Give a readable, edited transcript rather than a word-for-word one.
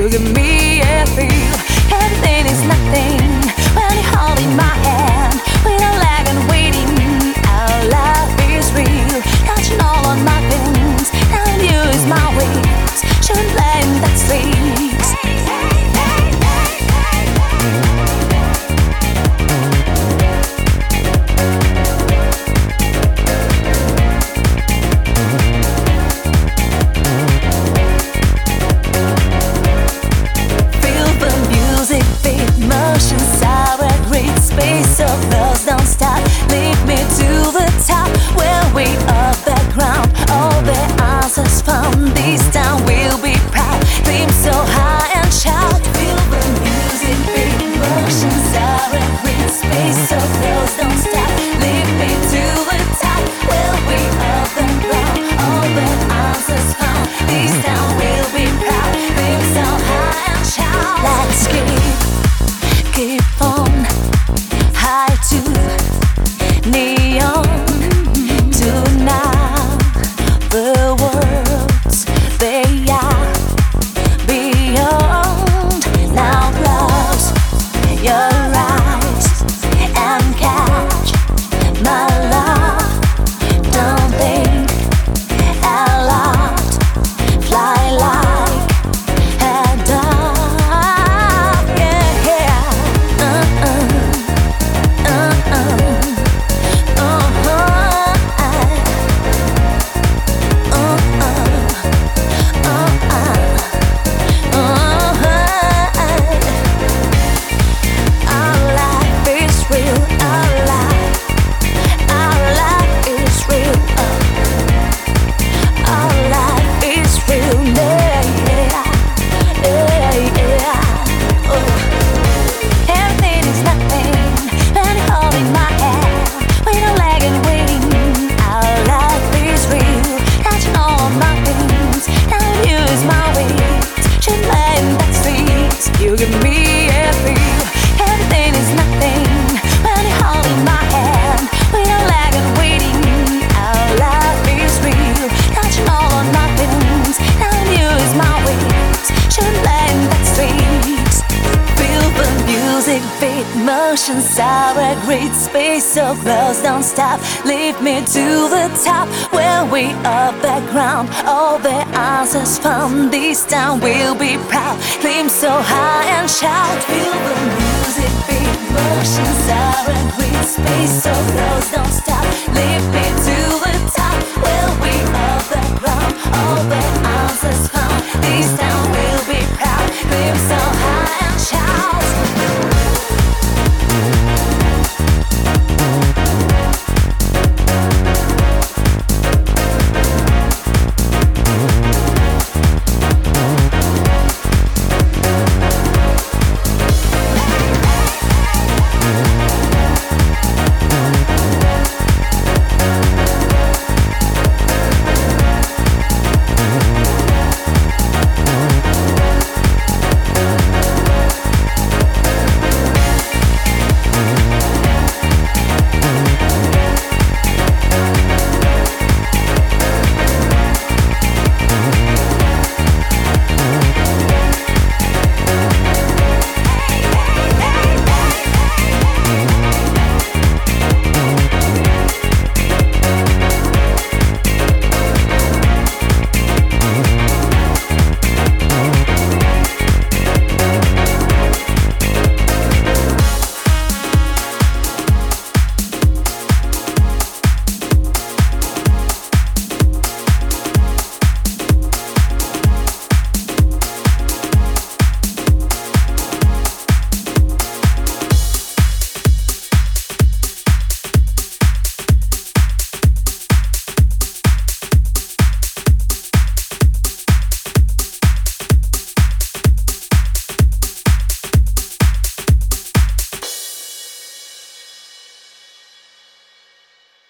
give me a feel. Everything is nothing when you're holding my hand. Without lag and waiting, our love is real. Touching all on my things, and you is my wings. Shouldn't blame that streets. So close, don't stop. Lead me to the top, where we off the ground. All the answers found. This time we'll be proud. Dream so high and shout. Feel the music, big motions are a great space. So close, don't stop. Lead me to the top, where we off the ground. All the answers found. This time we'll be proud. Dream so high and shout. Let's keep on. High to neon to now. The worlds they are beyond. Now close your eyes and catch my love. Don't think aloud. Fly like a dove. Yeah, yeah. You give me a feel. Everything is nothing when you're holding my hand. Without lag and waiting, our love is real. Touching all on my things, and you is my wings. Shouldn't blame that streets. Feel the music, beat, motions are a great space. So close, don't stop. Lead me to the top, where we off the ground. All the answers found. This time we'll be proud. Claim so high and shout. Feel the music, beat, motions are a great space. So close, don't stop. Lead me to the top, where we off the ground. All the